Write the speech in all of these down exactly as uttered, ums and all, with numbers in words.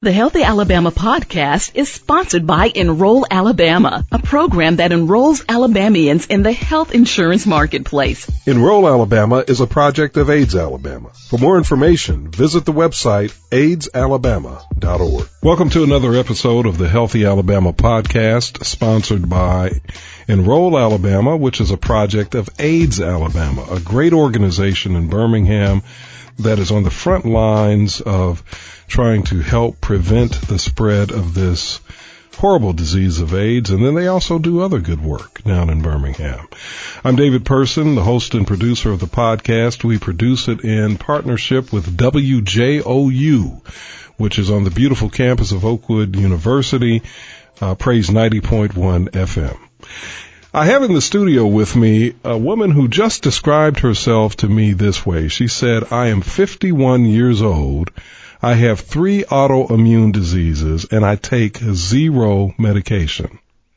The Healthy Alabama podcast is sponsored by Enroll Alabama, a program that enrolls Alabamians in the health insurance marketplace. Enroll Alabama is a project of AIDS Alabama. For more information, visit the website aids alabama dot org. Welcome to another episode of the Healthy Alabama podcast, sponsored by Enroll Alabama, which is a project of AIDS Alabama, a great organization in Birmingham that is on the front lines of trying to help prevent the spread of this horrible disease of AIDS, and then they also do other good work down in Birmingham. I'm David Person, the host and producer of the podcast. We produce it in partnership with W J O U, which is on the beautiful campus of Oakwood University, uh, Praise ninety point one F M. I have in the studio with me a woman who just described herself to me this way. She said, I am fifty-one years old. I have three autoimmune diseases, and I take zero medication.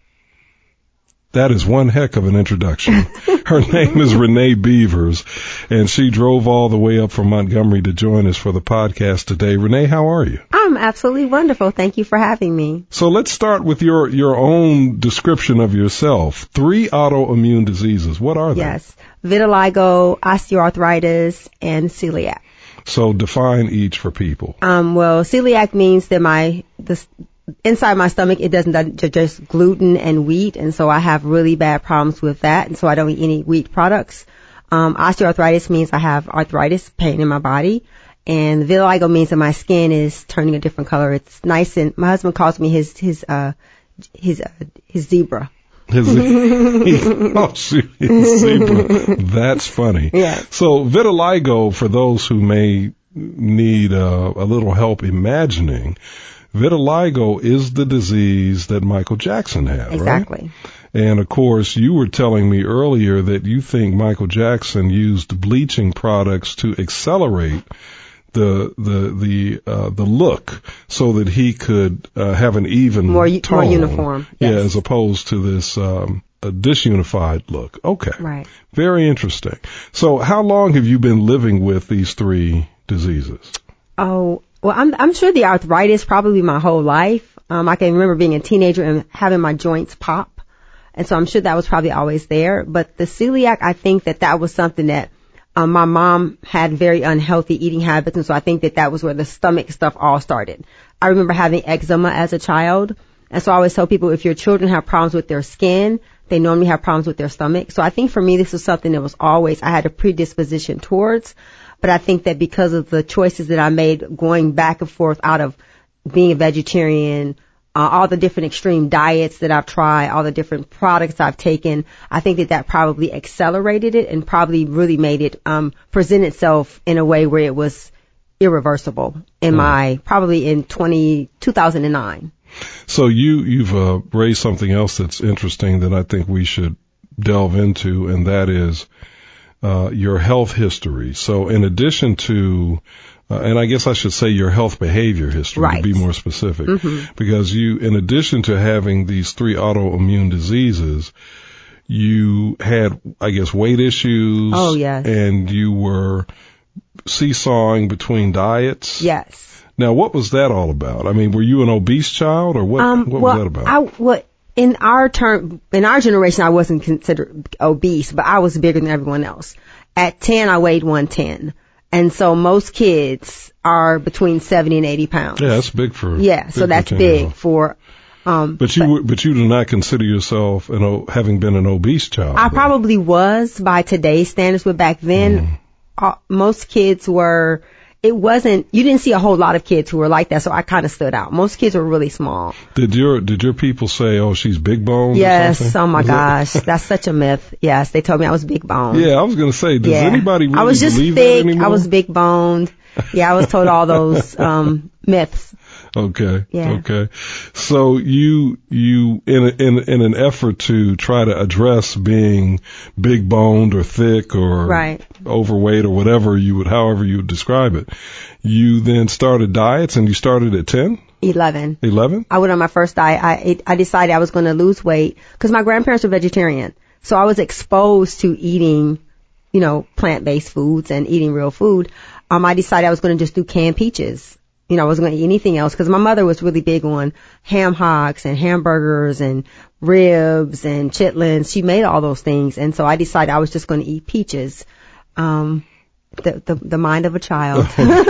That is one heck of an introduction. Her name is Renee Beavers, and she drove all the way up from Montgomery to join us for the podcast today. Renee, how are you? I'm absolutely wonderful. Thank you for having me. So let's start with your, your own description of yourself. Three autoimmune diseases. What are they? Yes. Vitiligo, osteoarthritis, and celiac. So define each for people. Um, well, celiac means that my, the, inside my stomach, it doesn't digest gluten and wheat. And so I have really bad problems with that. And so I don't eat any wheat products. Um, osteoarthritis means I have arthritis, pain in my body. And vitiligo means that my skin is turning a different color. It's nice. And my husband calls me his, his, uh, his, uh, his zebra. His, oh, shoot, his zebra. That's funny. Yeah. So vitiligo, for those who may need uh, a little help imagining, vitiligo is the disease that Michael Jackson had, exactly. Right? And, of course, you were telling me earlier that you think Michael Jackson used bleaching products to accelerate the the the uh, the look so that he could uh, have an even more, tone. More uniform. Yes. Yeah, yes. as opposed to this um, a disunified look. Okay. Right. Very interesting. So how long have you been living with these three diseases? Oh, well, I'm I'm sure the arthritis probably my whole life. Um, I can remember being a teenager and having my joints pop. And so I'm sure that was probably always there. But the celiac, I think that that was something that Um, my mom had very unhealthy eating habits, and so I think that that was where the stomach stuff all started. I remember having eczema as a child, and so I always tell people if your children have problems with their skin, they normally have problems with their stomach. So I think for me, this was something that was always, I had a predisposition towards, but I think that because of the choices that I made going back and forth out of being a vegetarian, Uh, all the different extreme diets that I've tried, all the different products I've taken, I think that that probably accelerated it and probably really made it um, present itself in a way where it was irreversible in mm. my, probably in twenty, two thousand nine. So you, you've uh, raised something else that's interesting that I think we should delve into, and that is uh, your health history. So in addition to Uh, and I guess I should say your health behavior history, right. to be more specific, mm-hmm. because you, in addition to having these three autoimmune diseases, you had, I guess, weight issues. Oh, yes. And you were seesawing between diets. Yes. Now, what was that all about? I mean, were you an obese child, or what, um, what well, was that about? I, well, in our term, in our generation, I wasn't considered obese, but I was bigger than everyone else. At ten, I weighed one ten. And so most kids are between seventy and eighty pounds. Yeah, that's big for. Yeah, big so that's for big for. Um, but you, but, but you do not consider yourself an having been an obese child. I though. probably was by today's standards, but back then, mm. uh, most kids were. It wasn't. You didn't see a whole lot of kids who were like that, so I kind of stood out. Most kids were really small. Did your Did your people say, "Oh, she's big boned"? Yes. Or oh my was gosh, that? that's such a myth. Yes, they told me I was big boned. Yeah, I was going to say, does yeah. anybody really I was just believe thick. that anymore? I was big boned. Yeah, I was told all those um myths. Okay. Yeah. Okay. So you, you, in, a, in, in an effort to try to address being big boned or thick or right. overweight or whatever you would, however you would describe it, you then started diets, and you started at ten? eleven. eleven? I went on my first diet. I ate, I decided I was going to lose weight because my grandparents were vegetarian. So I was exposed to eating, you know, plant-based foods and eating real food. Um, I decided I was going to just do canned peaches. You know, I wasn't going to eat anything else because my mother was really big on ham hocks and hamburgers and ribs and chitlins. She made all those things. And so I decided I was just going to eat peaches. Um, the, the, the mind of a child.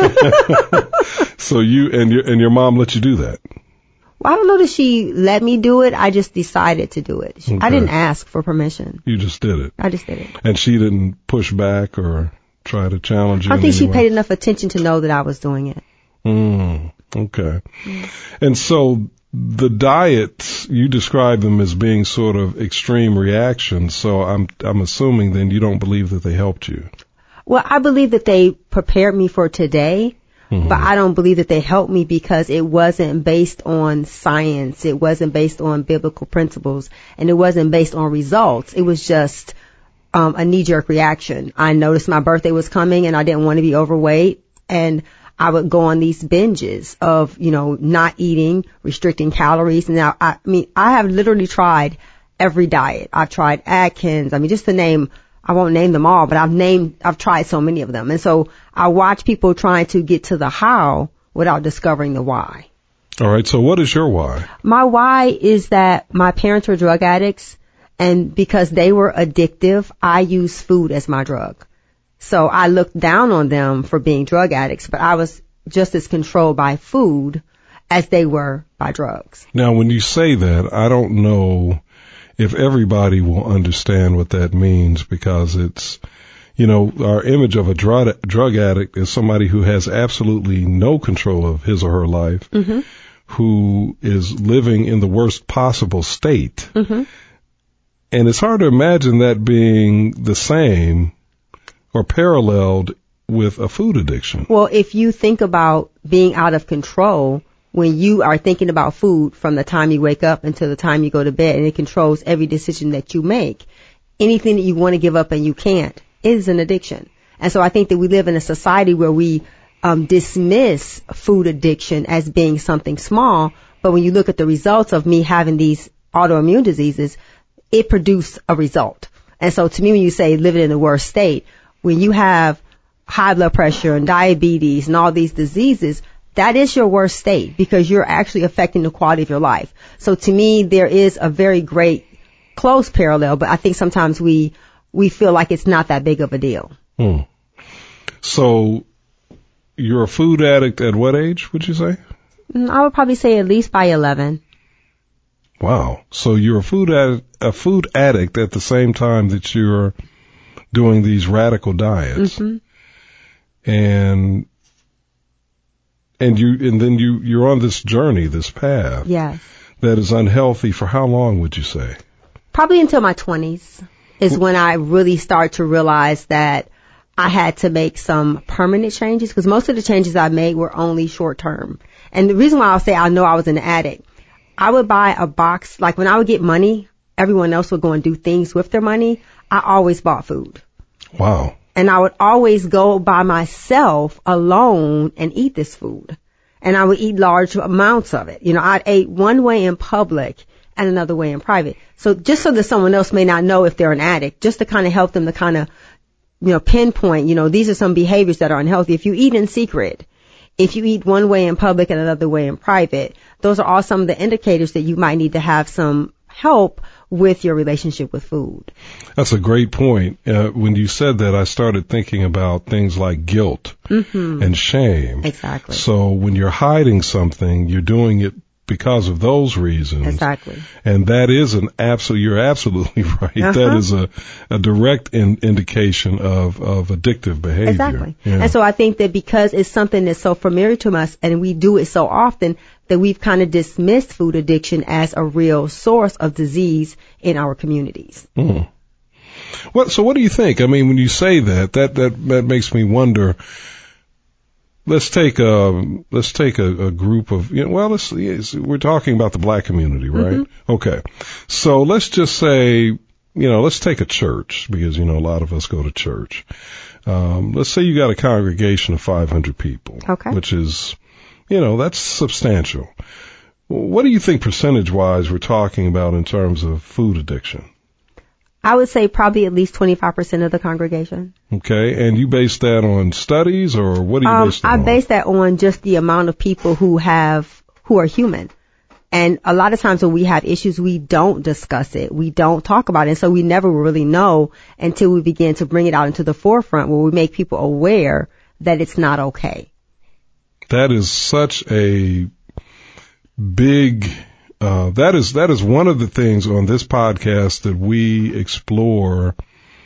So you and your, and your mom let you do that? Well, I don't know that she let me do it. I just decided to do it. Okay. I didn't ask for permission. You just did it. I just did it. And she didn't push back or try to challenge you? I think she way? paid enough attention to know that I was doing it. Mm, okay. Mm. And so the diets, you describe them as being sort of extreme reactions. So I'm, I'm assuming then you don't believe that they helped you. Well, I believe that they prepared me for today. Mm-hmm. But I don't believe that they helped me because it wasn't based on science. It wasn't based on biblical principles, and it wasn't based on results. It was just um, a knee-jerk reaction. I noticed my birthday was coming, and I didn't want to be overweight, and I would go on these binges of, you know, not eating, restricting calories. And now, I, I mean, I have literally tried every diet. I've tried Atkins. I mean, just to name, I won't name them all, but I've named, I've tried so many of them. And so I watch people trying to get to the how without discovering the why. All right. So what is your why? My why is that my parents were drug addicts, and because they were addictive, I used food as my drug. So I looked down on them for being drug addicts, but I was just as controlled by food as they were by drugs. Now, when you say that, I don't know if everybody will understand what that means, because it's, you know, our image of a drug, drug addict is somebody who has absolutely no control of his or her life, mm-hmm. who is living in the worst possible state. Mm-hmm. And it's hard to imagine that being the same or paralleled with a food addiction. Well, if you think about being out of control, when you are thinking about food from the time you wake up until the time you go to bed, and it controls every decision that you make, anything that you want to give up and you can't is an addiction. And so I think that we live in a society where we um, dismiss food addiction as being something small, but when you look at the results of me having these autoimmune diseases, it produced a result. And so to me, when you say living in the worst state, when you have high blood pressure and diabetes and all these diseases, that is your worst state because you're actually affecting the quality of your life. So to me, there is a very great close parallel, but I think sometimes we we feel like it's not that big of a deal. Hmm. So you're a food addict at what age, would you say? I would probably say at least by eleven. Wow. So you're a food addict, a food addict at the same time that you're doing these radical diets. Mm-hmm. And And you, and then you, you're on this journey, this path. Yes. That is unhealthy for how long would you say? Probably until my twenties is when I really start to realize that I had to make some permanent changes, because most of the changes I made were only short term. And the reason why I'll say I know I was an addict, I would buy a box, like when I would get money, everyone else would go and do things with their money. I always bought food. Wow. And I would always go by myself alone and eat this food. And I would eat large amounts of it. You know, I ate one way in public and another way in private. So just so that someone else may not know if they're an addict, just to kind of help them to kind of, you know, pinpoint, you know, these are some behaviors that are unhealthy. If you eat in secret, if you eat one way in public and another way in private, those are all some of the indicators that you might need to have some help with your relationship with food. That's a great point. Uh, when you said that, I started thinking about things like guilt mm-hmm. and shame. Exactly. So when you're hiding something, you're doing it because of those reasons. Exactly. And that is an absolute, you're absolutely right. Uh-huh. That is a, a direct in, indication of, of addictive behavior. Exactly. Yeah. And so I think that because it's something that's so familiar to us and we do it so often, that we've kind of dismissed food addiction as a real source of disease in our communities. Mm. What, so what do you think? I mean, when you say that, that, that, that makes me wonder. Let's take a, let's take a, a group of, you know, well, let's, yes, we're talking about the black community, right? Mm-hmm. Okay. So let's just say, you know, let's take a church, because, you know, a lot of us go to church. Um, let's say you got a congregation of five hundred people. Okay. Which is, you know, that's substantial. What do you think percentage wise we're talking about in terms of food addiction? I would say probably at least twenty-five percent of the congregation. Okay. And you base that on studies, or what do you Um, base that I on? base that on just the amount of people who have, who are human. And a lot of times when we have issues, we don't discuss it. We don't talk about it. And so we never really know until we begin to bring it out into the forefront, where we make people aware that it's not okay. That is such a big, uh, that is, that is one of the things on this podcast that we explore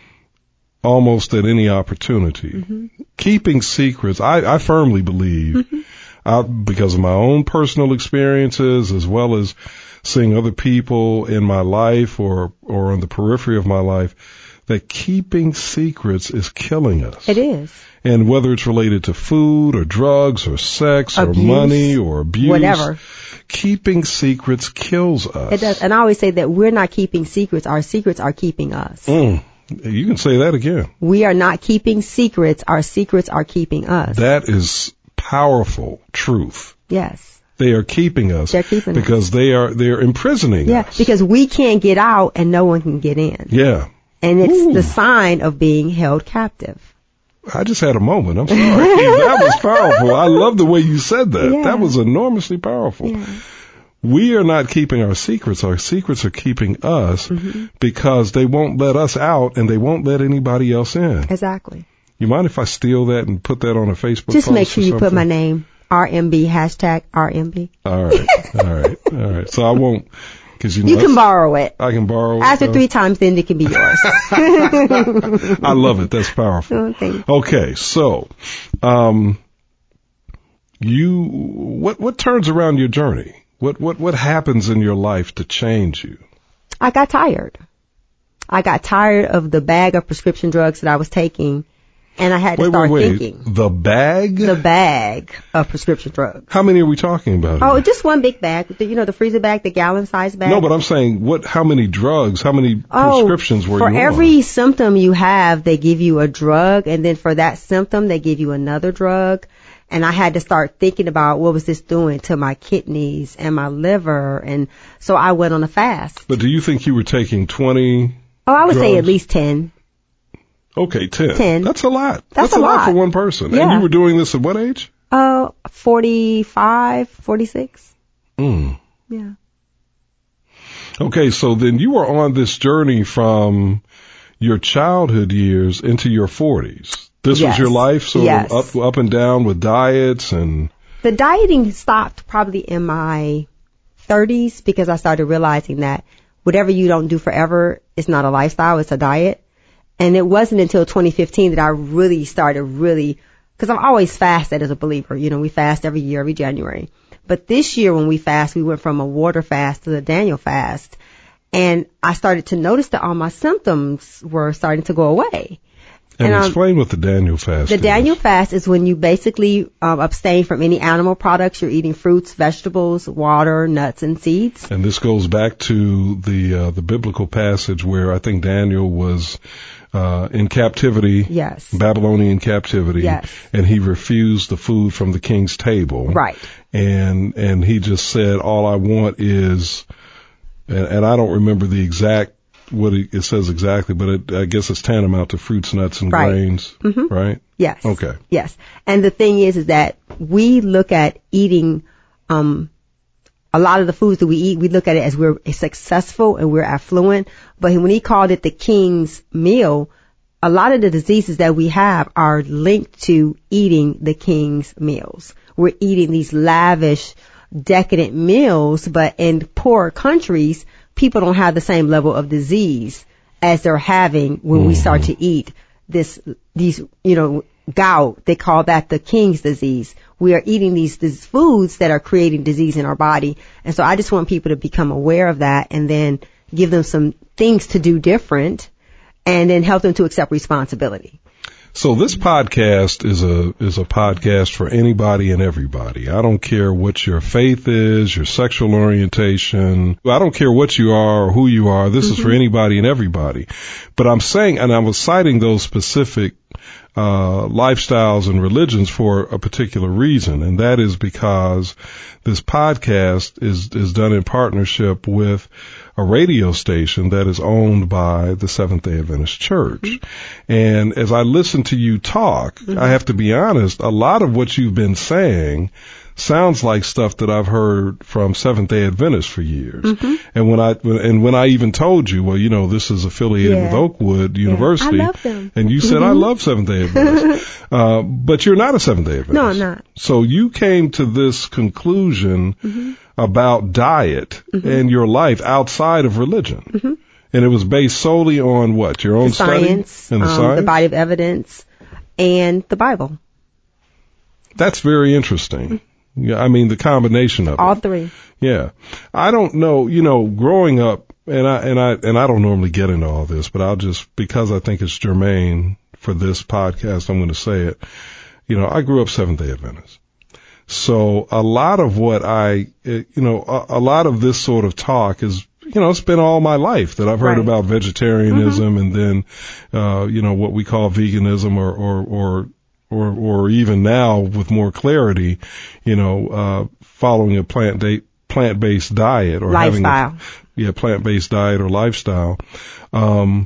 almost at any opportunity. Mm-hmm. Keeping secrets, I, I firmly believe, mm-hmm. I, because of my own personal experiences, as well as seeing other people in my life or, or on the periphery of my life, that keeping secrets is killing us. It is. And whether it's related to food or drugs or sex abuse, or money or abuse, whatever, keeping secrets kills us. It does. And I always say that we're not keeping secrets. Our secrets are keeping us. Mm. You can say that again. We are not keeping secrets. Our secrets are keeping us. That is powerful truth. Yes. They are keeping us. They're keeping because us. they are, they're imprisoning yeah, us. Yeah, because we can't get out and no one can get in. Yeah. And it's Ooh. the sign of being held captive. I just had a moment. I'm sorry. That was powerful. I love the way you said that. Yeah. That was enormously powerful. Yeah. We are not keeping our secrets. Our secrets are keeping us mm-hmm. because they won't let us out and they won't let anybody else in. Exactly. You mind if I steal that and put that on a Facebook Just post make sure you something? put my name, R M B, hashtag R M B. All right. All right. All right. So I won't. Cause you know, you can borrow it. I can borrow it. After uh, three times, then it can be yours. I love it. That's powerful. Oh, thank you. Okay, so um, you what what turns around your journey? What what what happens in your life to change you? I got tired. I got tired of the bag of prescription drugs that I was taking. And I had to wait, start wait, wait. thinking. The bag? The bag of prescription drugs. How many are we talking about? Oh, here? just one big bag. The, you know, the freezer bag, the gallon size bag. No, but I'm saying, what? How many drugs? How many oh, prescriptions were you on? For every symptom you have, they give you a drug, and then for that symptom, they give you another drug. And I had to start thinking about what was this doing to my kidneys and my liver, and so I went on a fast. But do you think you were taking twenty? Oh, I would drugs? say at least ten. Okay, ten. ten. That's a lot. That's, That's a a lot. lot for one person. Yeah. And you were doing this at what age? Uh, forty-five, forty-six. Mm. Yeah. Okay, so then you were on this journey from your childhood years into your forties. This yes. was your life, sort yes. of up, up and down with diets and... The dieting stopped probably in my thirties because I started realizing that whatever you don't do forever is not a lifestyle, it's a diet. And it wasn't until twenty fifteen that I really started really, because I've always fasted as a believer. You know, we fast every year, every January. But this year when we fast, we went from a water fast to the Daniel fast. And I started to notice that all my symptoms were starting to go away. And, and explain um, what the Daniel fast the is. The Daniel fast is when you basically um, abstain from any animal products. You're eating fruits, vegetables, water, nuts, and seeds. And this goes back to the uh, the biblical passage where I think Daniel was uh in captivity. Yes. Babylonian captivity. Yes. And he refused the food from the king's table. Right. And and he just said, all I want is, and, and I don't remember the exact what it says exactly, but it, I guess it's tantamount to fruits, nuts, and right. grains, mm-hmm. right? Yes. Okay. Yes. And the thing is, is that we look at eating, um, a lot of the foods that we eat, we look at it as we're successful and we're affluent. But when he called it the king's meal, a lot of the diseases that we have are linked to eating the king's meals. We're eating these lavish, decadent meals, but in poor countries, people don't have the same level of disease as they're having when mm-hmm. we start to eat this, these, you know, gout. They call that the king's disease. We are eating these, these foods that are creating disease in our body. And so I just want people to become aware of that and then give them some things to do different and then help them to accept responsibility. So this podcast is a is a podcast for anybody and everybody. I don't care what your faith is, your sexual orientation. I don't care what you are or who you are. This mm-hmm. is for anybody and everybody. But I'm saying, and I was citing those specific uh, lifestyles and religions for a particular reason, and that is because this podcast is is done in partnership with a radio station that is owned by the Seventh-day Adventist Church. Mm-hmm. And as I listen to you talk, mm-hmm. I have to be honest, a lot of what you've been saying sounds like stuff that I've heard from Seventh-day Adventists for years. Mm-hmm. And when I and when I even told you, well, you know, this is affiliated yeah. with Oakwood University, yeah. I love them. And you said, mm-hmm. I love Seventh-day Adventists. uh, but you're not a Seventh-day Adventist. No, I'm not. So you came to this conclusion mm-hmm. about diet mm-hmm. and your life outside of religion. Mm-hmm. And it was based solely on what? Your own the science, study? And the um, science? The body of evidence, and the Bible. That's very interesting. Yeah, I mean, the combination of all it. three. Yeah. I don't know, you know, growing up, and I, and I, and I don't normally get into all this, but I'll just, because I think it's germane for this podcast, I'm going to say it. You know, I grew up Seventh-day Adventist. So a lot of what I, you know, a, a lot of this sort of talk is, you know, it's been all my life that I've heard right. about vegetarianism mm-hmm. and then, uh, you know, what we call veganism or, or, or, or, or even now with more clarity, you know, uh, following a plant da- plant-based diet or lifestyle. having a yeah, plant-based diet or lifestyle. Um,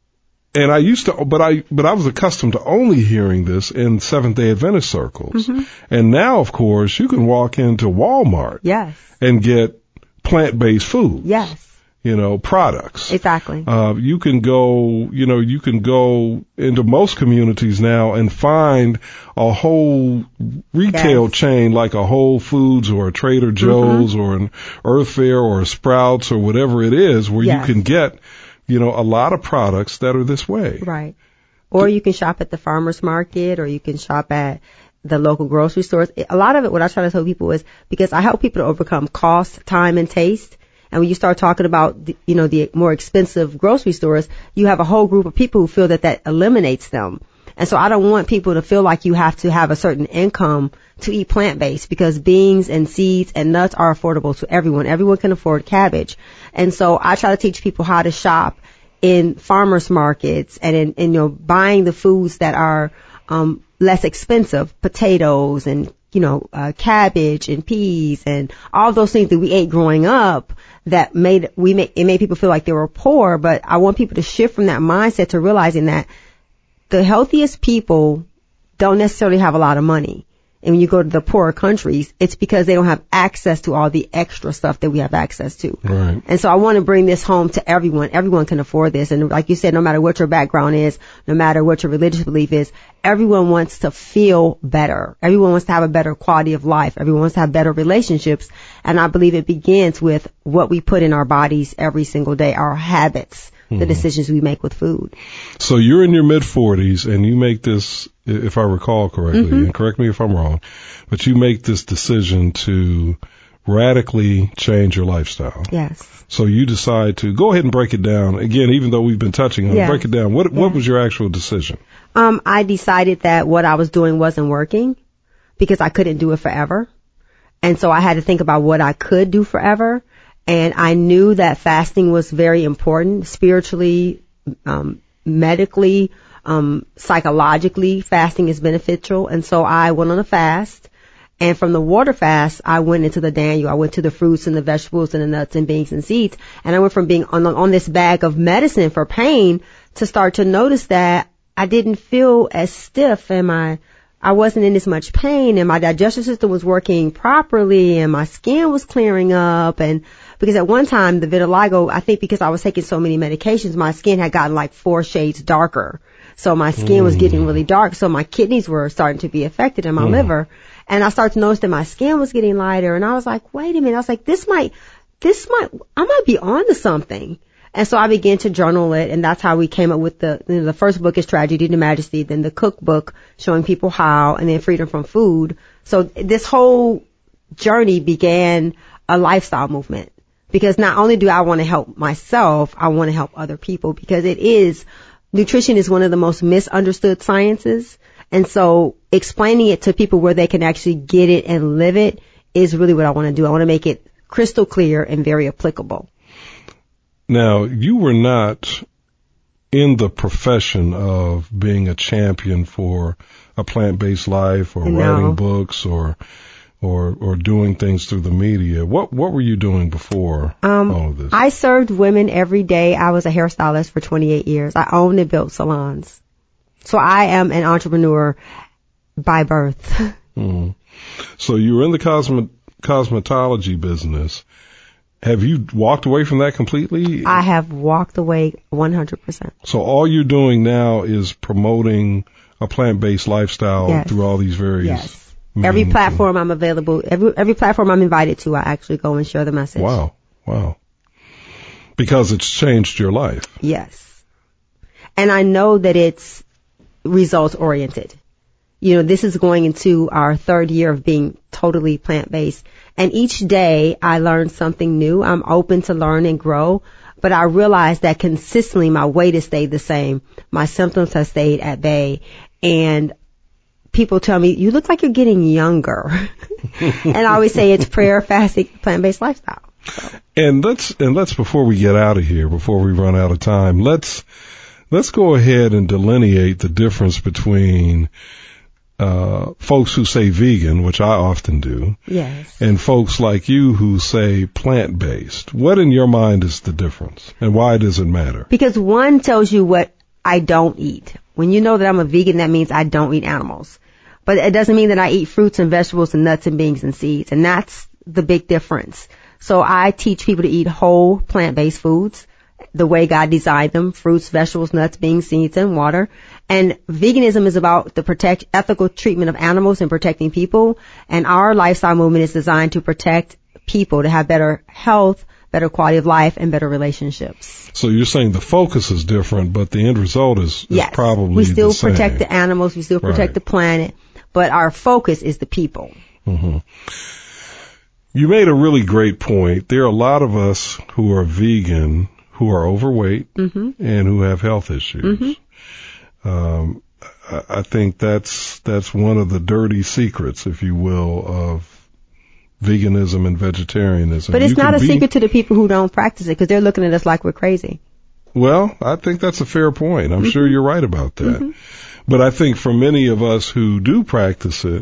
and I used to, but I, but I was accustomed to only hearing this in Seventh-day Adventist circles. Mm-hmm. And now, of course, you can walk into Walmart yes. and get plant-based food. Yes. You know, products. Exactly. Uh, you can go, you know, you can go into most communities now and find a whole retail yes. chain like a Whole Foods or a Trader Joe's mm-hmm. or an Earth Fare or a Sprouts or whatever it is where yes. you can get, you know, a lot of products that are this way. Right. Or you can shop at the farmer's market or you can shop at the local grocery stores. A lot of it, what I try to tell people is because I help people to overcome cost, time, and taste. And when you start talking about, the, you know, the more expensive grocery stores, you have a whole group of people who feel that that eliminates them. And so I don't want people to feel like you have to have a certain income to eat plant-based because beans and seeds and nuts are affordable to everyone. Everyone can afford cabbage. And so I try to teach people how to shop in farmers markets and in, in you know, buying the foods that are um less expensive, potatoes and, you know, uh, cabbage and peas and all those things that we ate growing up that made, we made, it made people feel like they were poor. But I want people to shift from that mindset to realizing that the healthiest people don't necessarily have a lot of money. And when you go to the poorer countries, it's because they don't have access to all the extra stuff that we have access to. Right. And so I want to bring this home to everyone. Everyone can afford this. And like you said, no matter what your background is, no matter what your religious belief is, everyone wants to feel better. Everyone wants to have a better quality of life. Everyone wants to have better relationships. And I believe it begins with what we put in our bodies every single day, our habits, the decisions we make with food. So you're in your mid forties and you make this, if I recall correctly, mm-hmm. and correct me if I'm wrong, but you make this decision to radically change your lifestyle. Yes. So you decide to go ahead and break it down. Again, even though we've been touching on yes. it, break it down. What, yeah. what was your actual decision? Um, I decided that what I was doing wasn't working because I couldn't do it forever. And so I had to think about what I could do forever. And I knew that fasting was very important spiritually, um, medically, um, psychologically. Fasting is beneficial. And so I went on a fast. And from the water fast, I went into the Daniel. I went to the fruits and the vegetables and the nuts and beans and seeds. And I went from being on, on this bag of medicine for pain to start to notice that I didn't feel as stiff and my I wasn't in as much pain and my digestive system was working properly and my skin was clearing up. And because at one time the vitiligo, I think because I was taking so many medications, my skin had gotten like four shades darker. So my skin mm. was getting really dark. So my kidneys were starting to be affected and my mm. liver. And I started to notice that my skin was getting lighter. And I was like, wait a minute. I was like, this might, this might, I might be onto something. And so I began to journal it, and that's how we came up with the, you know, the first book is Tragedy to Majesty, then the cookbook showing people how, and then Freedom from Food. So this whole journey began a lifestyle movement because not only do I want to help myself, I want to help other people because it is, nutrition is one of the most misunderstood sciences. And so explaining it to people where they can actually get it and live it is really what I want to do. I want to make it crystal clear and very applicable. Now, you were not in the profession of being a champion for a plant-based life or No. writing books or or or doing things through the media. What what were you doing before Um, all of this? I served women every day. I was a hairstylist for twenty-eight years. I owned and built salons. So I am an entrepreneur by birth. Mm. So you were in the cosmet cosmetology business. Have you walked away from that completely? I have walked away one hundred percent. So all you're doing now is promoting a plant-based lifestyle Yes. through all these various Yes. Every means. platform I'm available, every every platform I'm invited to, I actually go and share the message. Wow, wow. Because it's changed your life. Yes. And I know that it's results oriented. You know, this is going into our third year of being totally plant-based. And each day I learn something new. I'm open to learn and grow. But I realize that consistently my weight has stayed the same. My symptoms have stayed at bay. And people tell me, you look like you're getting younger. And I always say it's prayer, fasting, plant-based lifestyle. So. And let's and let's before we get out of here, before we run out of time, let's let's go ahead and delineate the difference between uh folks who say vegan, which I often do, Yes. and folks like you who say plant-based. What in your mind is the difference, and why does it matter? Because one tells you what I don't eat. When you know that I'm a vegan, that means I don't eat animals. But it doesn't mean that I eat fruits and vegetables and nuts and beans and seeds. And that's the big difference. So I teach people to eat whole plant-based foods the way God designed them: fruits, vegetables, nuts, beans, seeds, and water. And veganism is about the protect ethical treatment of animals and protecting people. And our lifestyle movement is designed to protect people to have better health, better quality of life, and better relationships. So you're saying the focus is different, but the end result is, is Yes. probably we still the same. protect the animals, we still protect Right. the planet, but our focus is the people. Mm-hmm. You made a really great point. There are a lot of us who are vegan who are overweight Mm-hmm. and who have health issues. Mm-hmm. Um, I, I think that's that's one of the dirty secrets, if you will, of veganism and vegetarianism. But it's You not can a be- secret to the people who don't practice it, because they're looking at us like we're crazy. Well, I think that's a fair point. I'm Mm-hmm. sure you're right about that. Mm-hmm. But I think for many of us who do practice it,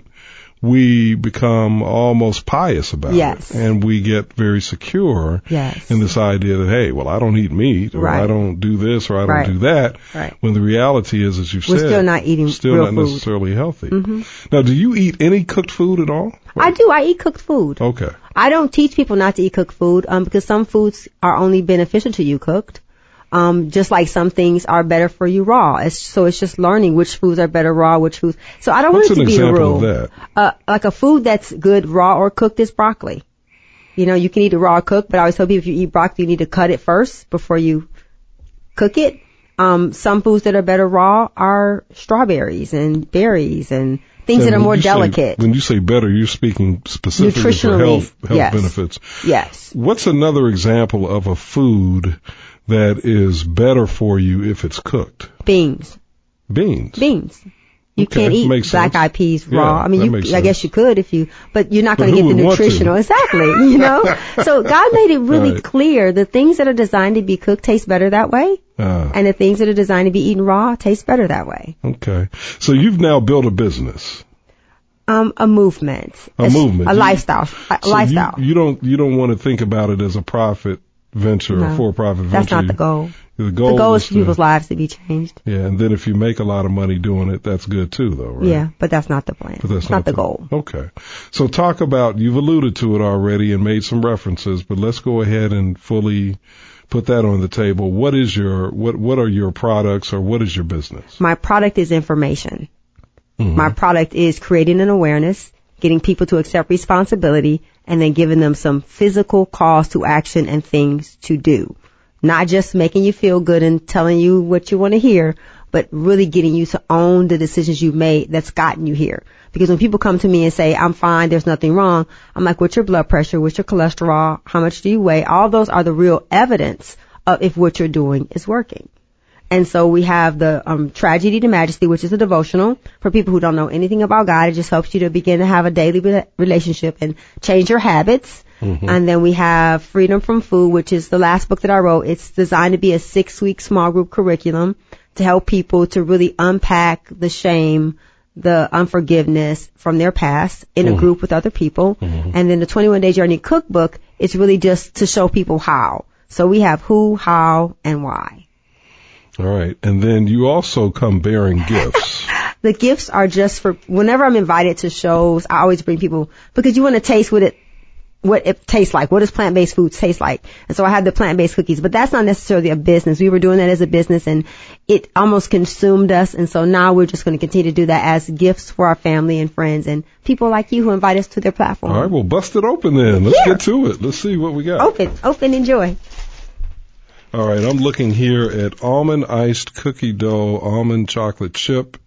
we become almost pious about Yes. it. And we get very secure Yes. in this idea that, hey, well, I don't eat meat, or Right. I don't do this, or I don't Right. do that. Right. When the reality is, as you've We're said, still not eating still real not food. necessarily healthy. Mm-hmm. Now, do you eat any cooked food at all? I do. I eat cooked food. Okay. I don't teach people not to eat cooked food, um, because some foods are only beneficial to you cooked. Um, just like some things are better for you raw. It's, so it's just learning which foods are better raw, which foods. So I don't What's want it an to be a example rule. of that? Uh, like a food that's good raw or cooked is broccoli. You know, you can eat it raw or cooked, but I always tell people if you eat broccoli, you need to cut it first before you cook it. Um, some foods that are better raw are strawberries and berries and things And that are when more you say- delicate. when you say better, you're speaking specifically for Nutritionally, health, health yes. benefits. Yes. What's another example of a food that is better for you if it's cooked? Beans. Beans. Beans. You Okay, can't eat makes black sense. eyed peas Yeah, raw. I mean, that you, makes I guess sense. you could if you, but you're not But going to who get the would want to? nutritional. Exactly. You know? So God made it really Right. clear. The things that are designed to be cooked taste better that way. Ah, And the things that are designed to be eaten raw taste better that way. okay. So you've now built a business, Um, a movement. a sh- movement, A You- lifestyle. A so lifestyle. You, you don't you don't want to think about it as a profit venture, No, a for-profit venture. That's not the goal. The goal, The goal is is for people's to, lives to be changed. yeah, and then if you make a lot of money doing it, that's good too, though, right? Yeah, but that's not the plan. But that's it's not, the goal. Okay. So talk about, you've alluded to it already and made some references, but let's go ahead and fully put that on the table. What is your, what, what are your products, or what is your business? My product is information. Mhm. My product is creating an awareness, getting people to accept responsibility, and then giving them some physical calls to action and things to do. Not just making you feel good and telling you what you want to hear, but really getting you to own the decisions you've made that's gotten you here. Because when people come to me and say, I'm fine, there's nothing wrong, I'm like, what's your blood pressure? What's your cholesterol? How much do you weigh? All those are the real evidence of if what you're doing is working. And so we have the um, Tragedy to Majesty, which is a devotional for people who don't know anything about God. It just helps you to begin to have a daily re- relationship and change your habits. Mm-hmm. And then we have Freedom from Food, which is the last book that I wrote. It's designed to be a six-week small group curriculum to help people to really unpack the shame, the unforgiveness from their past in mm-hmm. a group with other people. Mm-hmm. And then the twenty-one day Journey cookbook is really just to show people how. So we have who, how, and why. All right. And then you also come bearing gifts. The gifts are just for whenever I'm invited to shows, I always bring people because you want to taste what it what it tastes like. What does plant-based foods taste like? And so I had the plant-based cookies, but that's not necessarily a business. We were doing that as a business and it almost consumed us. And so now we're just going to continue to do that as gifts for our family and friends and people like you who invite us to their platform. All right. Well, bust it open then. Let's yeah. get to it. Let's see what we got. Open, open, enjoy. All right, I'm looking here at almond iced cookie dough, almond chocolate chip.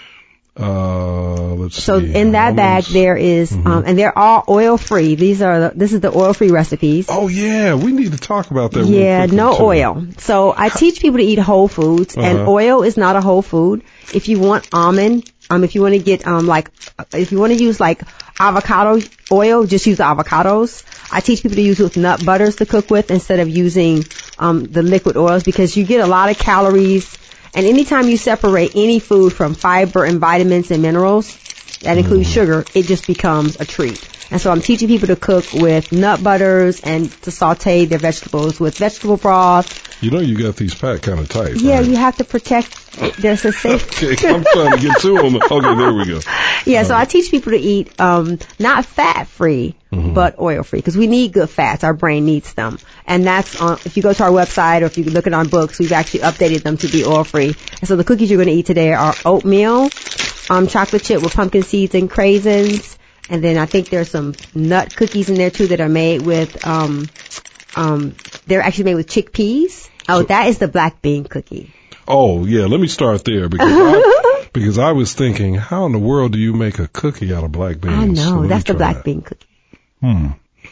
Uh, let's so see. So in that Almonds. bag there is, mm-hmm. um, and they're all oil free. These are, the, this is the oil free recipes. Oh yeah, we need to talk about that. Yeah, real no too. oil. So I teach people to eat whole foods, uh-huh. and oil is not a whole food. If you want almond, um, if you want to get um like, if you want to use like avocado oil, just use the avocados. I teach people to use with nut butters to cook with instead of using um the liquid oils because you get a lot of calories. And anytime you separate any food from fiber and vitamins and minerals, that includes mm. sugar, it just becomes a treat. And so I'm teaching people to cook with nut butters and to saute their vegetables with vegetable broth. You know you got these packed kind of tight. Yeah, right? You have to protect. There's a safe. Okay, I'm trying to get to them. Okay, there we go. Yeah, All so right. I teach people to eat um not fat-free, mm-hmm. but oil-free because we need good fats. Our brain needs them. And that's on, if you go to our website or if you look at our books, we've actually updated them to be oil-free. And so the cookies you're going to eat today are oatmeal, um, chocolate chip with pumpkin seeds and craisins. And then I think there's some nut cookies in there too that are made with, um, um, they're actually made with chickpeas. Oh, so, that is the black bean cookie. Oh, yeah. Let me start there because I, because I was thinking, how in the world do you make a cookie out of black beans? I know. So that's the black that. bean cookie. Hmm.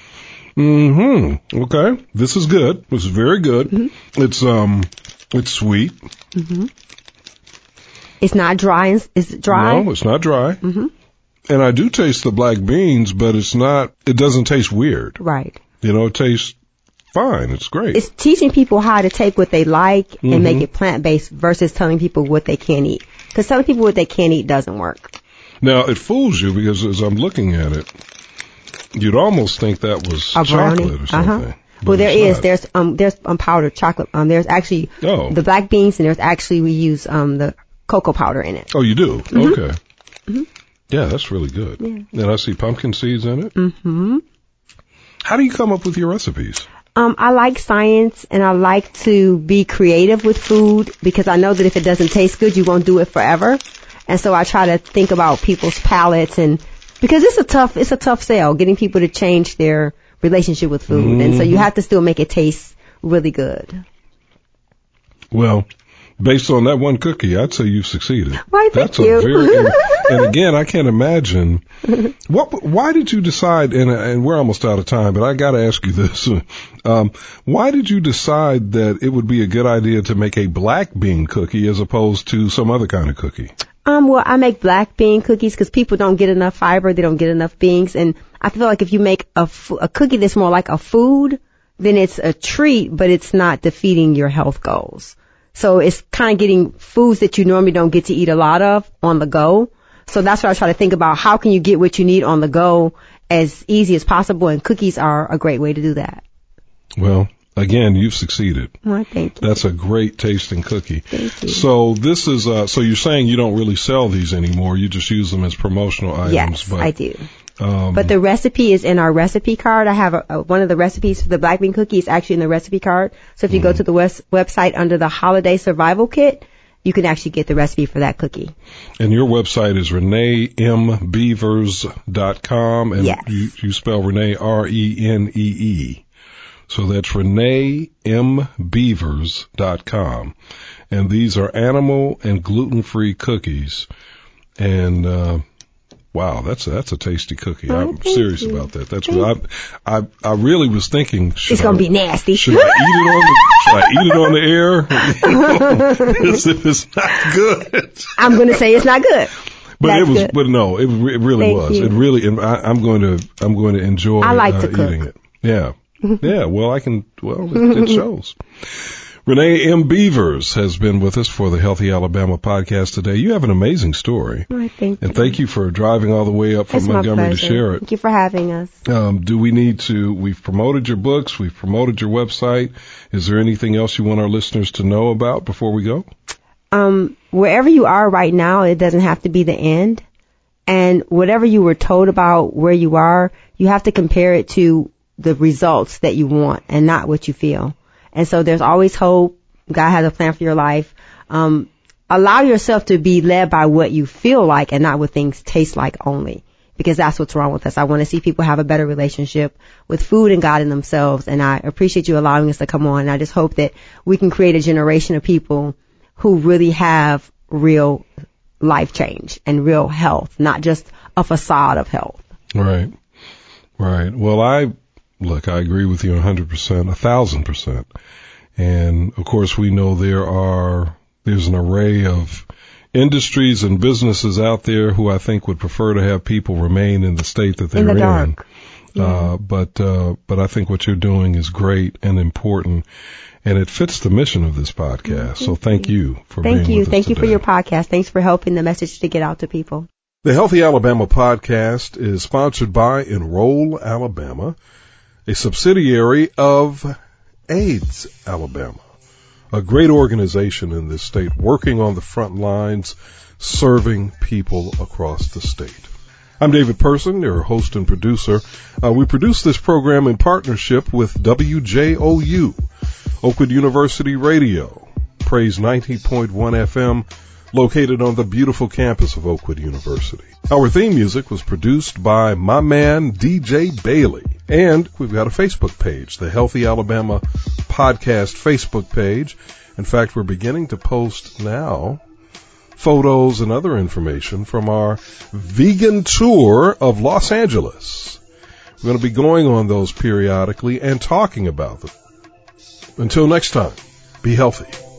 Mm-hmm. Okay. This is good. This is very good. Mm-hmm. It's, um, it's sweet. Mm-hmm. It's not dry. Is it dry? No, it's not dry. Mm-hmm. And I do taste the black beans, but it's not, it doesn't taste weird. Right. You know, it tastes fine. It's great. It's teaching people how to take what they like mm-hmm. and make it plant-based versus telling people what they can't eat. Because telling people what they can't eat doesn't work. Now, it fools you because as I'm looking at it, you'd almost think that was a chocolate or something. Uh-huh. Well, there is. Not. There's um there's um powdered chocolate. Um, there's actually oh. the black beans, and there's actually we use um the cocoa powder in it. Oh, you do? Mm-hmm. Okay. Mm-hmm. Yeah, that's really good. Yeah. And I see pumpkin seeds in it. Mm-hmm. How do you come up with your recipes? Um, I like science, and I like to be creative with food because I know that if it doesn't taste good, you won't do it forever. And so I try to think about people's palates, and because it's a tough, it's a tough sell getting people to change their relationship with food, mm-hmm. and so you have to still make it taste really good. Well, based on that one cookie, I'd say you've succeeded. Right, That's thank a you. very, and, and again, I can't imagine what. Why did you decide? And, and we're almost out of time, but I got to ask you this: um, why did you decide that it would be a good idea to make a black bean cookie as opposed to some other kind of cookie? Um, well, I make black bean cookies because people don't get enough fiber, they don't get enough beans, and I feel like if you make a, f- a cookie that's more like a food, then it's a treat, but it's not defeating your health goals. So it's kind of getting foods that you normally don't get to eat a lot of on the go. So that's what I try to think about. How can you get what you need on the go as easy as possible? And cookies are a great way to do that. Well, again, you've succeeded. Well, thank you. That's a great tasting cookie. Thank you. So this is, uh, so you're saying you don't really sell these anymore. You just use them as promotional items. Yes, but, I do. Um, but the recipe is in our recipe card. I have a, a, one of the recipes for the black bean cookie is actually in the recipe card. So if you mm-hmm. go to the west, website under the holiday survival kit, you can actually get the recipe for that cookie. And your website is renee m beavers dot com, and yes. you, you spell Renee R E N E E. So that's renee m beavers dot com. And these are animal and gluten-free cookies. And, uh, wow, that's a, that's a tasty cookie. Oh, I'm serious you. about that. That's what I, I, I really was thinking. It's going to be nasty. Should I eat it on the, should I eat it on the air? As if it's not good. I'm going to say it's not good. But That's it was, good. but no, it, it really Thank was. you. It really, I, I'm going to, I'm going to enjoy I like uh, to cook. eating it. Yeah. Yeah. Well, I can, well, it, it shows. Renee M. Beavers has been with us for the Healthy Alabama podcast today. You have an amazing story. Oh, thank you. And thank you for driving all the way up from it's Montgomery to share it. Thank you for having us. Um, do we need to, we've promoted your books, we've promoted your website. Is there anything else you want our listeners to know about before we go? Um, wherever you are right now, it doesn't have to be the end. And whatever you were told about where you are, you have to compare it to the results that you want and not what you feel. And so there's always hope. God has a plan for your life. Um, allow yourself to be led by what you feel like and not what things taste like only, because that's what's wrong with us. I want to see people have a better relationship with food and God and themselves. And I appreciate you allowing us to come on. And I just hope that we can create a generation of people who really have real life change and real health, not just a facade of health. Right. Right. Well, I, look, I agree with you a hundred percent, a thousand percent. And of course we know there are, there's an array of industries and businesses out there who I think would prefer to have people remain in the state that they're in. In the dark. in. Yeah. Uh, but, uh, but I think what you're doing is great and important, and it fits the mission of this podcast. Mm-hmm. So thank you for thank being you. with us Thank you today. for your podcast. Thanks for helping the message to get out to people. The Healthy Alabama podcast is sponsored by Enroll Alabama, a subsidiary of AIDS Alabama, a great organization in this state working on the front lines, serving people across the state. I'm David Person, your host and producer. Uh, we produce this program in partnership with W J O U, Oakwood University Radio, Praise ninety point one F M, located on the beautiful campus of Oakwood University. Our theme music was produced by my man D J Bailey. And we've got a Facebook page, the Healthy Alabama Podcast Facebook page. In fact, we're beginning to post now photos and other information from our vegan tour of Los Angeles. We're going to be going on those periodically and talking about them. Until next time, be healthy.